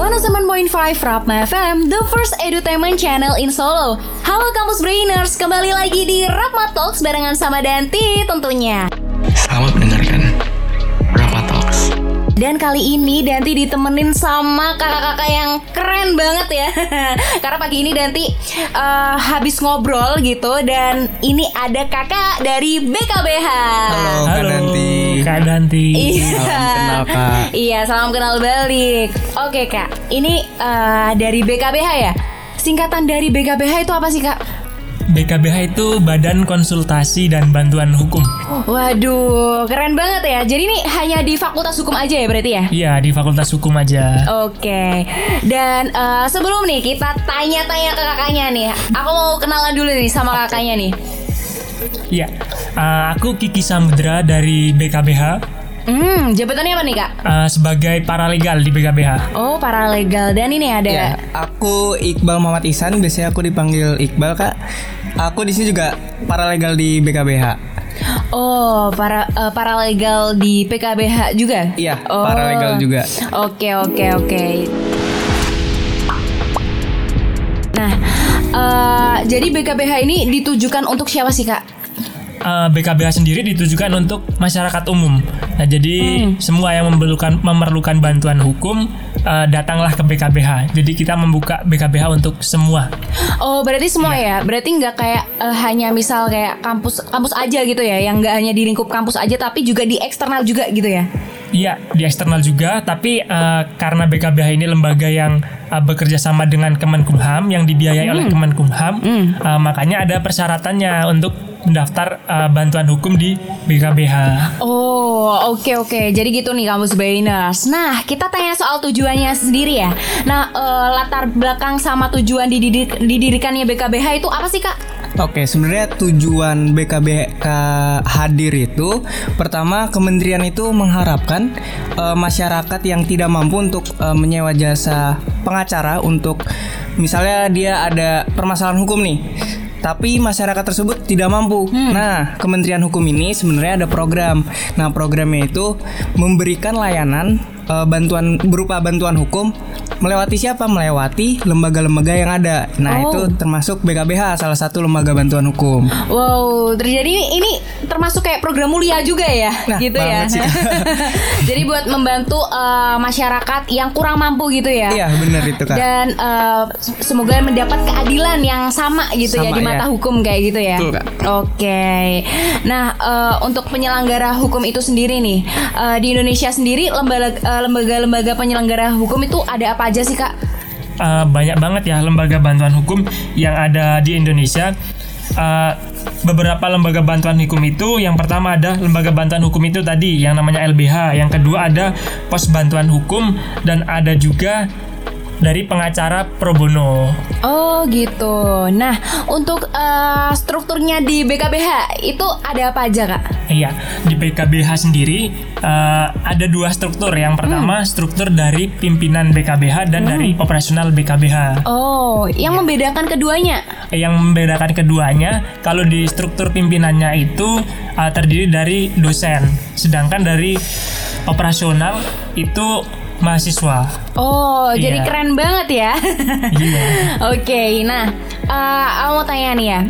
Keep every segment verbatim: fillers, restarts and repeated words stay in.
seratus tujuh koma lima Rapma F M, the first edutainment channel in Solo. Halo Kampus Brainers, kembali lagi di Rapma Talks barengan sama Danti tentunya. Selamat mendengarkan Rapma Talks. Dan kali ini Danti ditemenin sama kakak-kakak yang keren banget ya. Karena pagi ini Danti uh, habis ngobrol gitu. Dan ini ada kakak dari B K B H. Halo, Kak Halo, Danti. Kak Danti. Iya. Salam kenal, Kak. Iya, salam kenal balik. Oke Kak, ini uh, dari B K B H ya. Singkatan dari B K B H itu apa sih Kak? B K B H itu Badan Konsultasi dan Bantuan Hukum. Waduh, keren banget ya. Jadi ini hanya di Fakultas Hukum aja ya berarti ya? Iya, di Fakultas Hukum aja. Oke. Dan uh, sebelum nih kita tanya-tanya ke kakaknya nih, aku mau kenalan dulu nih sama kakaknya nih. Iya, uh, aku Kiki Samudra dari B K B H. Hmm, jabatannya apa nih Kak? Uh, sebagai paralegal di B K B H. Oh, paralegal. Dan ini ada Ya, aku Iqbal Muhammad Ihsan, biasanya aku dipanggil Iqbal, Kak. Aku di sini juga paralegal di B K B H. Oh, para uh, paralegal di P K B H juga? Iya, Oh. paralegal juga. Oke, oke, oke. Nah, uh, jadi B K B H ini ditujukan untuk siapa sih Kak? Uh, B K B H sendiri ditujukan untuk masyarakat umum. Nah, jadi hmm. semua yang memerlukan memerlukan bantuan hukum uh, datanglah ke B K B H. Jadi kita membuka B K B H untuk semua. Oh, berarti semua ya? Berarti nggak kayak uh, hanya misal kayak kampus kampus aja gitu ya, yang nggak hanya di lingkup kampus aja, tapi juga di eksternal juga gitu ya? Iya, di eksternal juga, tapi uh, karena B K B H ini lembaga yang uh, bekerja sama dengan Kemenkumham, yang dibiayai hmm. oleh Kemenkumham, hmm. uh, makanya ada persyaratannya untuk mendaftar uh, bantuan hukum di B K B H. Oh, oke okay, oke. Okay. Jadi gitu nih Kampus Brainers. Nah, kita tanya soal tujuannya sendiri ya. Nah, uh, latar belakang sama tujuan dididik, didirikannya B K B H itu apa sih Kak? Oke, sebenarnya tujuan B K B H hadir itu pertama, kementerian itu mengharapkan uh, masyarakat yang tidak mampu untuk uh, menyewa jasa pengacara untuk misalnya dia ada permasalahan hukum nih, tapi masyarakat tersebut tidak mampu. Hmm. Nah, Kementerian Hukum ini sebenarnya ada program. Nah, programnya itu memberikan layanan uh, bantuan berupa bantuan hukum melewati siapa? Melewati lembaga-lembaga yang ada. Nah, oh. itu termasuk B K B H, salah satu lembaga bantuan hukum. Wow, terjadi ini termasuk kayak program mulia juga ya, nah, gitu ya. Jadi buat membantu uh, masyarakat yang kurang mampu gitu ya. Iya, benar itu Kak. Dan uh, semoga mendapat keadilan yang sama gitu sama, ya di mata ya. Hukum kayak gitu ya. Betul, Kak. Oke. Nah, uh, untuk penyelenggara hukum itu sendiri nih, uh, di Indonesia sendiri lembaga uh, lembaga-lembaga penyelenggara hukum itu ada apa aja sih Kak? Uh, banyak banget ya lembaga bantuan hukum yang ada di Indonesia. Uh, beberapa lembaga bantuan hukum itu, yang pertama ada lembaga bantuan hukum itu tadi yang namanya L B H, yang kedua ada pos bantuan hukum, dan ada juga dari pengacara pro bono. Oh gitu. Nah, untuk uh, strukturnya di B K B H itu ada apa aja Kak? Iya, di B K B H sendiri uh, ada dua struktur. Yang pertama hmm. struktur dari pimpinan B K B H dan hmm. dari operasional B K B H. Oh, yang ya. membedakan keduanya? Yang membedakan keduanya, kalau di struktur pimpinannya itu uh, terdiri dari dosen, sedangkan dari operasional itu mahasiswa. Oh, iya. Jadi keren banget ya. Iya. Oke, okay, nah, uh, aku mau tanya nih ya.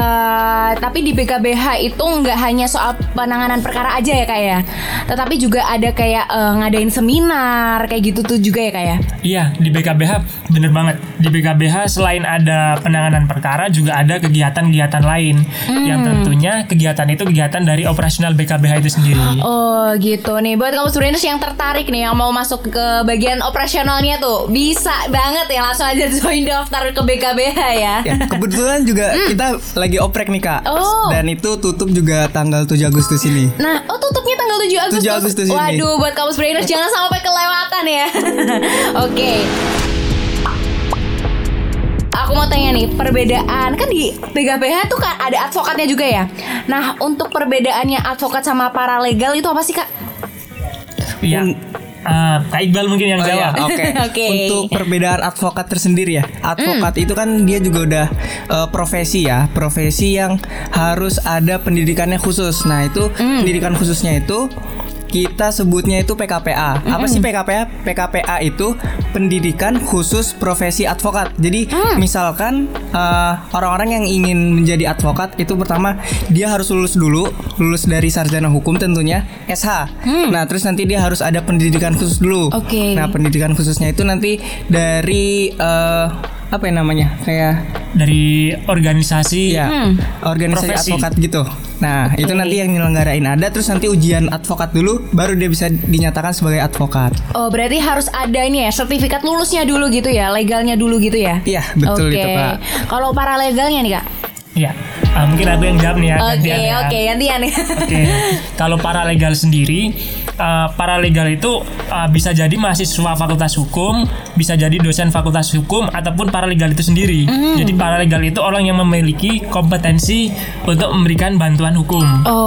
Uh, tapi di B K B H itu nggak hanya soal penanganan perkara aja ya Kak ya, tetapi juga ada kayak uh, ngadain seminar kayak gitu tuh juga ya Kak ya? Iya, di B K B H bener banget. Di B K B H selain ada penanganan perkara juga ada kegiatan-kegiatan lain hmm. yang tentunya kegiatan itu kegiatan dari operasional B K B H itu sendiri. Oh gitu nih, buat kamu students yang tertarik nih yang mau masuk ke bagian operasionalnya tuh bisa banget ya, langsung aja join daftar ke B K B H ya. Ya, kebetulan juga hmm. kita lagi oprek nih Kak. Oh. Dan itu tutup juga tanggal tujuh Agustus ini. Nah, oh tutupnya tanggal tujuh Agustus. tujuh Agustus ini. Waduh, buat kamu brainers jangan sampai kelewatan ya. Oke. Okay. Aku mau tanya nih, perbedaan kan di B K B H tuh kan ada advokatnya juga ya. Nah, untuk perbedaannya advokat sama paralegal itu apa sih Kak? Iya. Uh, Kak Iqbal mungkin yang oh, jawab. Ya, Oke. Okay. Okay. Untuk perbedaan advokat tersendiri ya. Advokat mm. itu kan dia juga udah uh, profesi ya, profesi yang harus ada pendidikannya khusus. Nah, itu mm. pendidikan khususnya itu kita sebutnya itu P K P A. Mm-hmm. Apa sih P K P A? P K P A itu pendidikan khusus profesi advokat. Jadi Hmm. misalkan uh, orang-orang yang ingin menjadi advokat itu pertama dia harus lulus dulu, lulus dari sarjana hukum tentunya S H. Hmm. Nah, terus nanti dia harus ada pendidikan khusus dulu. Oke. Nah, pendidikan khususnya itu nanti dari uh, apa yang namanya? Kayak Dari organisasi. ya, Hmm. organisasi Profesi. advokat gitu. Nah, Oke. itu nanti yang nyelenggarain ada, terus nanti ujian advokat dulu, baru dia bisa dinyatakan sebagai advokat. Oh, berarti harus ada ini ya, sertifikat lulusnya dulu gitu ya, legalnya dulu gitu ya? Iya, betul Oke. itu, Kak. Kalau para legalnya nih, Kak? Ya, ah, mungkin aku yang jawab nih ya. Oke, gantian ya. oke, gantian nih. Oke, kalau paralegal sendiri, uh, paralegal itu uh, bisa jadi mahasiswa fakultas hukum, bisa jadi dosen fakultas hukum, ataupun paralegal itu sendiri. Mm. Jadi paralegal itu orang yang memiliki kompetensi untuk memberikan bantuan hukum.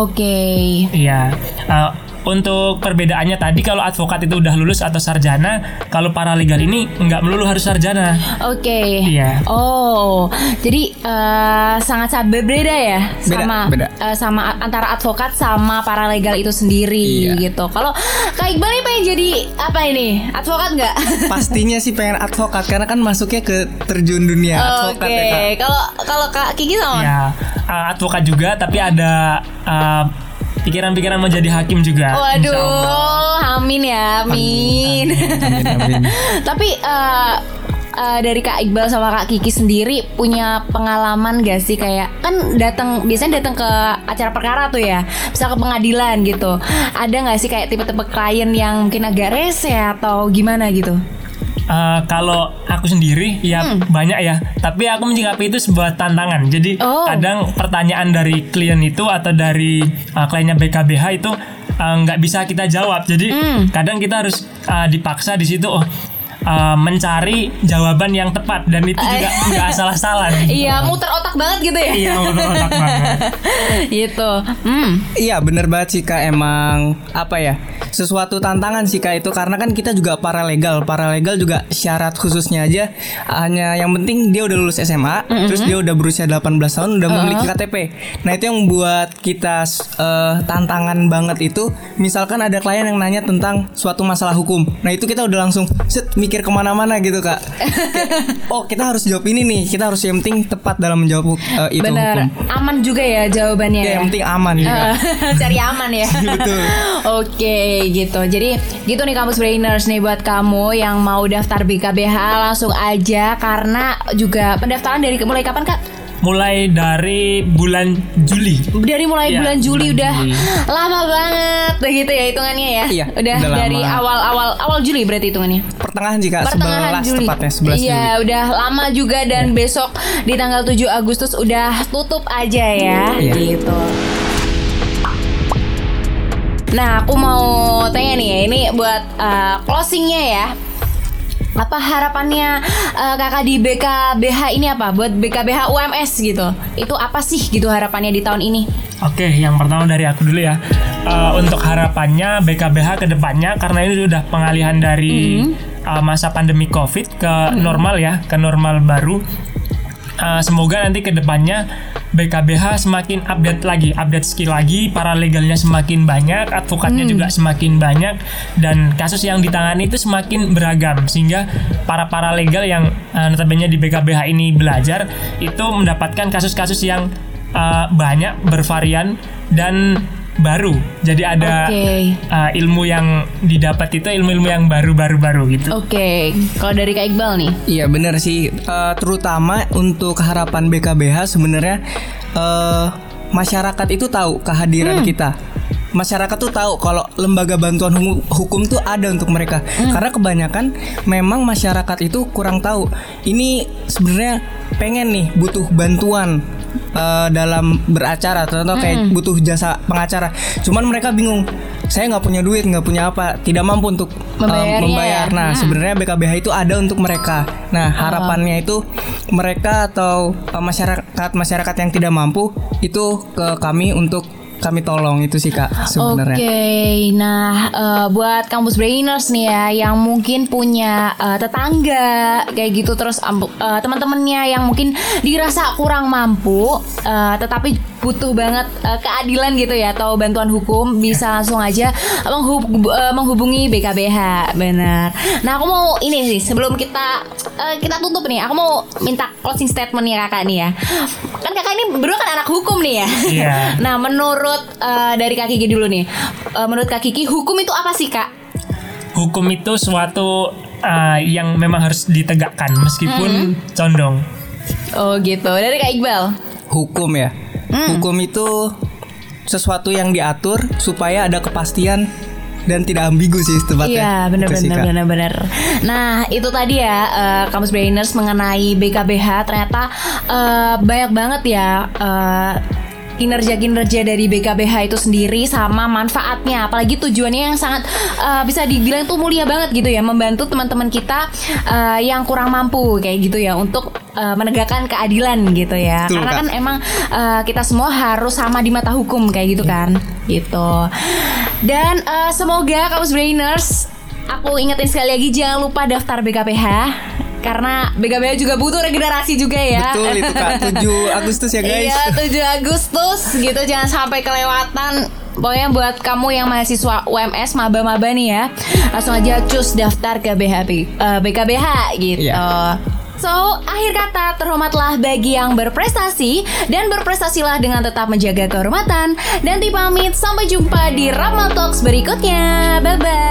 Oke. Iya. Uh, untuk perbedaannya tadi, kalau advokat itu udah lulus atau sarjana, kalau paralegal ini nggak melulu harus sarjana. Oke. Iya. Oh, jadi eh, sangat-sangat berbeda ya Beda, sama beda. eh, sama antara advokat sama paralegal itu sendiri Iya. gitu. Kalau Kak Iqbal ini pengen jadi apa ini? Advokat nggak? Pastinya sih pengen advokat karena kan masuknya ke terjun dunia advokat Oke. ya, Kak. Kalau kalau Kak Kiki sama? Ya, uh, advokat juga, tapi ada uh, pikiran-pikiran mau jadi hakim juga. insya Allah. Waduh, amin ya, amin. Amin, amin. Tapi eh, eh, dari Kak Iqbal sama Kak Kiki sendiri punya pengalaman gak sih kayak kan datang biasanya datang ke acara perkara tuh ya, bisa ke pengadilan gitu. Ada nggak sih kayak tipe-tipe klien yang mungkin agak rese atau gimana gitu? Uh, kalau aku sendiri ya Hmm. banyak ya, tapi aku menyikapi itu sebuah tantangan. Jadi Oh. kadang pertanyaan dari klien itu atau dari uh, kliennya B K B H itu uh, nggak bisa kita jawab. Jadi Hmm. kadang kita harus uh, dipaksa di situ oh, uh, mencari jawaban yang tepat, dan itu juga nggak salah-salah. Iya, muter otak banget gitu ya. Iya, otak banget. Gitu. Hmm. Iya, bener banget sih, Kak. Emang apa ya, sesuatu tantangan sih, Kak, itu karena kan kita juga paralegal. Paralegal juga syarat khususnya aja hanya yang penting dia udah lulus S M A, terus dia udah berusia delapan belas tahun, udah memiliki K T P. Nah, itu yang buat kita eh, tantangan banget itu. Misalkan ada klien yang nanya tentang suatu masalah hukum, nah itu kita udah langsung set mikir kemana-mana gitu, Kak. Kayak, oh, kita harus jawab ini nih, kita harus yang penting tepat dalam menjawab eh, itu Bener. hukum. Aman juga ya jawabannya Ya, ya. yang penting aman ya, Kak. Eh, cari aman ya. Betul. Oke gitu. Jadi gitu nih Kampus Brainers nih buat kamu yang mau daftar B K B H langsung aja, karena juga pendaftaran dari mulai kapan, Kak? Mulai dari bulan Juli. Dari mulai Iya, bulan Juli bulan udah Juli. lama banget begitu ya hitungannya ya. Iya, udah, udah dari lama. awal-awal awal Juli berarti hitungannya. Pertengahan sih, Kak, Pertengahan sebelas Juli. tepatnya sebelas Iya, Juli. udah lama juga dan besok di tanggal tujuh Agustus udah tutup aja ya. Iya. Gitu. Nah, aku mau tanya nih ya, ini buat uh, closingnya ya. Apa harapannya uh, kakak di B K B H ini apa? Buat B K B H U M S gitu. Itu apa sih gitu harapannya di tahun ini? Oke, yang pertama dari aku dulu ya. Uh, untuk harapannya B K B H ke depannya, karena ini sudah pengalihan dari uh, masa pandemi COVID ke normal ya, ke normal baru. Uh, semoga nanti ke depannya B K B H semakin update lagi, update skill lagi, paralegalnya semakin banyak, advokatnya juga semakin banyak, dan kasus yang ditangani itu semakin beragam, sehingga para paralegal yang uh, notabene di B K B H ini belajar itu mendapatkan kasus-kasus yang uh, banyak, bervarian dan baru. Jadi ada Oke. uh, ilmu yang didapat itu ilmu-ilmu yang baru-baru-baru gitu. Oke, kalau dari Kak Iqbal nih. Iya, benar sih. Eh, terutama untuk harapan B K B H sebenarnya eh, masyarakat itu tahu kehadiran kita. Masyarakat tuh tahu kalau lembaga bantuan hukum, hukum tuh ada untuk mereka. Karena kebanyakan memang masyarakat itu kurang tahu. Ini sebenarnya pengen nih butuh bantuan uh, dalam beracara, atau kayak butuh jasa pengacara. Cuman mereka bingung. Saya nggak punya duit, nggak punya apa, tidak mampu untuk uh, Membayarnya membayar. ya? Nah, Hmm. sebenarnya B K B H itu ada untuk mereka. Nah, harapannya itu mereka atau uh, masyarakat masyarakat yang tidak mampu itu ke kami untuk kami tolong itu sih Kak sebenarnya. Oke, nah uh, buat kampus brainers nih ya yang mungkin punya uh, tetangga kayak gitu terus uh, teman-temannya yang mungkin dirasa kurang mampu uh, tetapi butuh banget uh, keadilan gitu ya atau bantuan hukum bisa langsung aja menghub- uh, menghubungi B K B H. Benar. Nah aku mau ini sih sebelum kita uh, kita tutup nih, aku mau minta closing statement ya kakak nih ya. Kan kakak ini berdua kan anak hukum nih ya. Iya. Nah menurut uh, dari Kak Kiki dulu nih, uh, menurut Kak Kiki hukum itu apa sih Kak? Hukum itu suatu uh, yang memang harus ditegakkan meskipun Mm-hmm. condong. Oh gitu. Dari Kak Iqbal? Hukum ya. Hmm. Hukum itu sesuatu yang diatur supaya ada kepastian dan tidak ambigu sih tepatnya. Iya Itu sih, benar-benar Kak. benar-benar. Nah itu tadi ya uh, kampus brainers mengenai B K B H ternyata uh, banyak banget ya. Uh, kinerja-kinerja dari B K B H itu sendiri sama manfaatnya, apalagi tujuannya yang sangat uh, bisa dibilang tuh mulia banget gitu ya, membantu teman-teman kita uh, yang kurang mampu kayak gitu ya untuk uh, menegakkan keadilan gitu ya. Betul, karena Kak. kan emang uh, kita semua harus sama di mata hukum kayak gitu kan gitu. Dan uh, semoga kampus brainers, aku ingetin sekali lagi jangan lupa daftar B K B H karena B K B H juga butuh regenerasi juga ya. Betul itu Kak, tujuh Agustus ya guys. Iya tujuh Agustus gitu, jangan sampai kelewatan. Pokoknya buat kamu yang mahasiswa U M S maba-maba nih ya, langsung aja cus daftar ke B H P, uh, B K B H gitu. Iya. So, akhir kata, terhormatlah bagi yang berprestasi dan berprestasilah dengan tetap menjaga kehormatan. Dan pamit, sampai jumpa di Ramal Talks berikutnya. Bye-bye.